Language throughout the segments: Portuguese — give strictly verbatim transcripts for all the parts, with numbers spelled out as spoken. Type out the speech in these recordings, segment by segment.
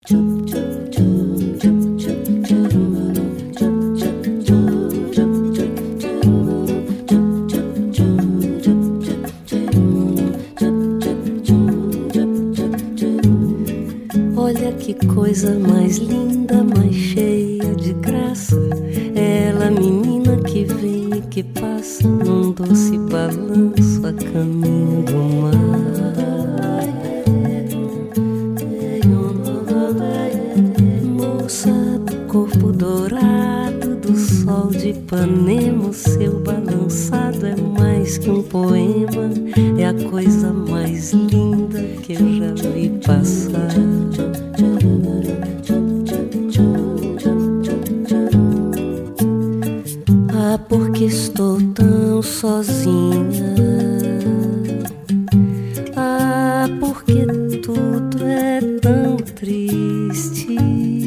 Olha que coisa mais linda, mais cheia de graça. Ela, menina que vem e que passa num doce balanço a caminho do mar. Moça do corpo dourado do sol de Ipanema, o seu balançado é mais que um poema, é a coisa mais linda que eu já vi passar. Ah, porque estou tão sozinha. Ah, porque tudo é tão triste.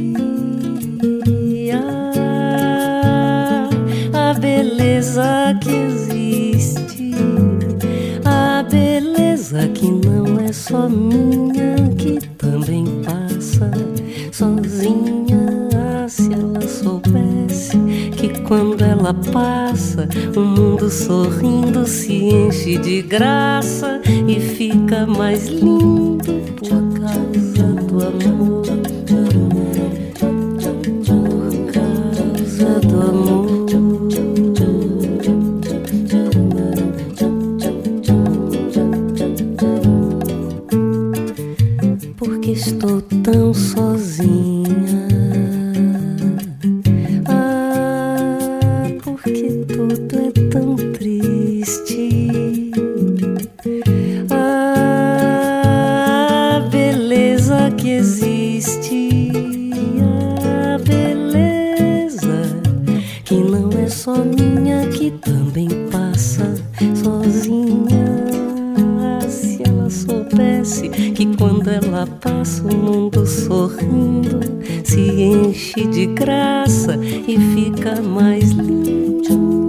Ah, a beleza que existe, a beleza que não é só minha, que também passa sozinha. Ah, se ela soubesse que quando ela passa, o mundo sorrindo se enche de graça e fica mais lindo por causa do amor. Por causa do amor. Porque estou tão sozinha. Ah, porque tudo é tão triste. Ah, a beleza que existe, a beleza que não é só minha, que também passa sozinha. Ah, se ela soubesse que quando ela passa, o mundo sorrindo se enche de graça e fica mais lindo.